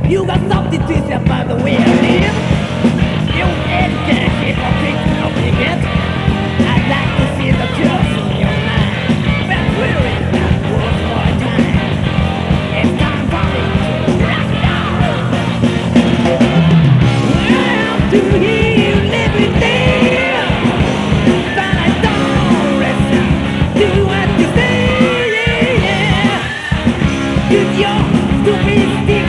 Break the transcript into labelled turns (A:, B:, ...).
A: You got something to say about the way I live. You educated people thinking of it. I'd like to see the curse in your mind. But we're in that world for a time. It's time for me to rock it out. Well, to hear you living there, but I don't listen to what you say. Yeah. Use your stupid stick.